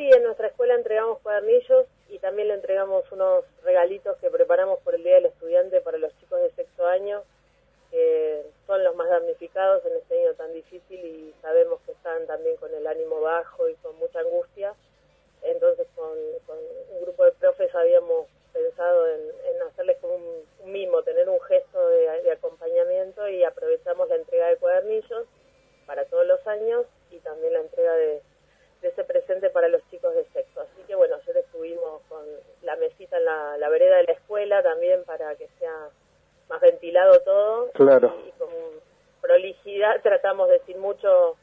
sí, en nuestra escuela entregamos cuadernillos y también le entregamos unos regalitos que preparamos por el Día del Estudiante para los chicos de sexto año, que son los más damnificados en este año tan difícil y sabemos que están también con el ánimo bajo y con mucha angustia. Entonces con un grupo de profes habíamos pensado en hacerles como un mimo, tener un gesto de acompañamiento, y aprovechamos la entrega de cuadernillos para todos los años y también la entrega de ese presente para los chicos de sexto. Así que bueno, ayer estuvimos con la mesita en la vereda de la escuela también para que sea más ventilado todo. Claro. Y con prolijidad tratamos de sin mucho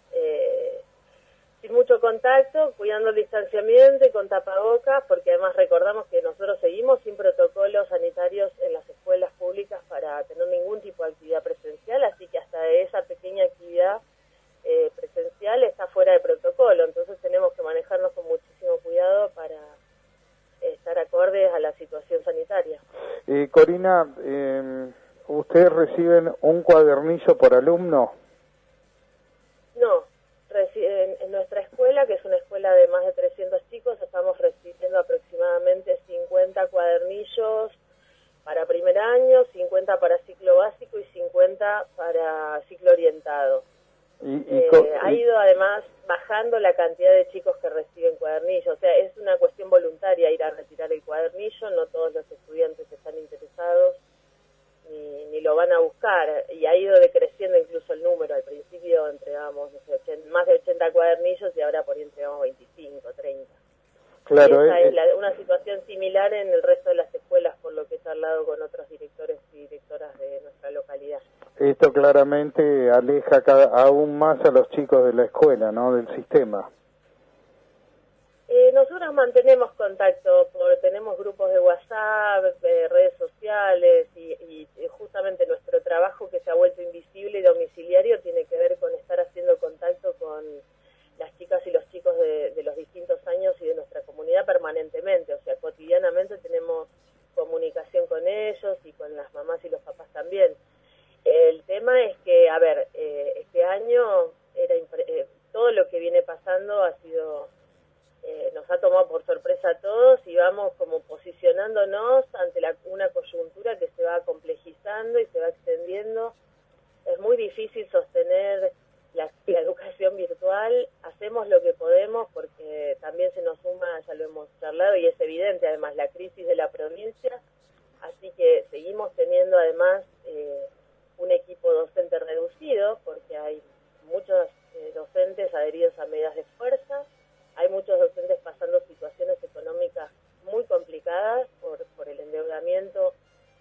contacto, cuidando el distanciamiento y con tapabocas, porque además recordamos que nosotros seguimos sin protocolos sanitarios en las escuelas públicas para tener ningún tipo de actividad presencial, así que hasta esa pequeña actividad presencial está fuera de protocolo, entonces tenemos que manejarnos con muchísimo cuidado para estar acordes a la situación sanitaria. Corina, ¿ustedes reciben un cuadernillo por alumno? No, en nuestra escuela, que es una escuela de más de 300 chicos, estamos recibiendo aproximadamente 50 cuadernillos para primer año, 50 para ciclo básico y 50 para ciclo orientado. Ha ido además bajando la cantidad de chicos que reciben cuadernillos, o sea, es una cuestión voluntaria ir a retirar el cuadernillo, no todos los estudiantes están interesados ni lo van a buscar, y ha ido decreciendo incluso el número. Al principio entregábamos, no sé, más de 80 cuadernillos y ahora por ahí entregamos 25, 30. Claro, y esa es una situación similar en el resto de las escuelas, por lo que he charlado con otros directores y directoras de nuestra localidad. Esto claramente aleja aún más a los chicos de la escuela, ¿no?, del sistema. Nosotros mantenemos contacto, tenemos grupos de WhatsApp, redes sociales, y justamente nuestro trabajo, que se ha vuelto invisible y domiciliario, tiene que ver con estar haciendo contacto con las chicas y los chicos de los distintos años y de nuestra comunidad permanentemente, o sea, cotidianamente tenemos comunicación con ellos y con las mamás y los papás también. El tema es que, a ver, este año todo lo que viene pasando ha sido... nos ha tomado por sorpresa a todos y vamos como posicionándonos ante una coyuntura que se va complejizando y se va extendiendo. Es muy difícil sostener la educación virtual. Hacemos lo que podemos porque también se nos suma, ya lo hemos charlado y es evidente además, la crisis de la provincia, así que seguimos teniendo además un equipo docente reducido porque hay muchos docentes adheridos a medidas de fuerza. Hay muchos docentes pasando situaciones económicas muy complicadas por el endeudamiento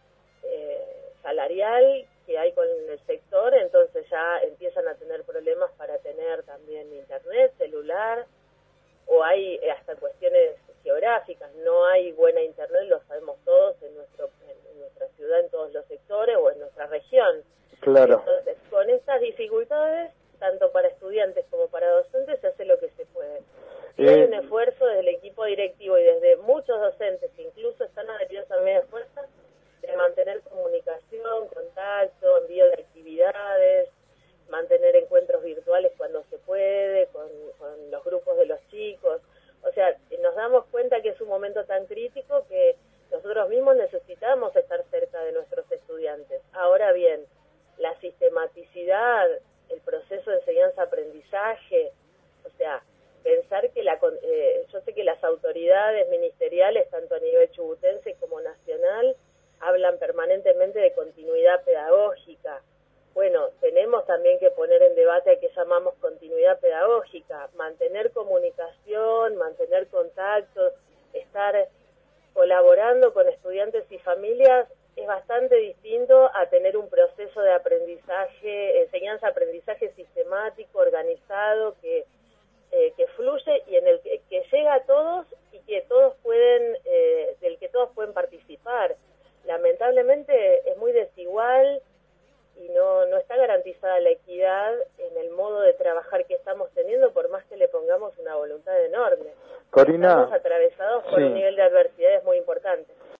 salarial que hay con el sector, entonces ya empiezan a tener problemas para tener también internet, celular, o hay hasta cuestiones geográficas, no hay buena internet, lo sabemos todos, en nuestra ciudad, en todos los sectores, o en nuestra región. Claro. Entonces, con estas dificultades, tanto para estudiantes como para docentes, se hace lo que se puede. Y hay un esfuerzo desde el equipo directivo y desde muchos docentes que incluso están adheridos a medidas de fuerza, de mantener comunicación, contacto, envío de actividades, mantener encuentros virtuales cuando se puede, con los grupos de los chicos. O sea, nos damos cuenta que es un momento tan crítico que nosotros mismos necesitamos estar cerca de nuestros estudiantes. Ahora bien, la sistematicidad, el proceso de enseñanza-aprendizaje, o sea, pensar que yo sé que las autoridades ministeriales, tanto a nivel chubutense como nacional, hablan permanentemente de continuidad pedagógica. Bueno, tenemos también que poner en debate a qué llamamos continuidad pedagógica, mantener comunicación, mantener contacto, estar colaborando con estudiantes y familias es bastante distinto a tener un proceso de aprendizaje, enseñanza-aprendizaje sistemático, organizado, que fluye y en el que llega a todos y que todos pueden, del que todos pueden participar. Lamentablemente es muy desigual y no está garantizada la equidad en el modo de trabajar que estamos teniendo, por más que le pongamos una voluntad enorme. Corina, estamos atravesados por un nivel de adversidades muy importante.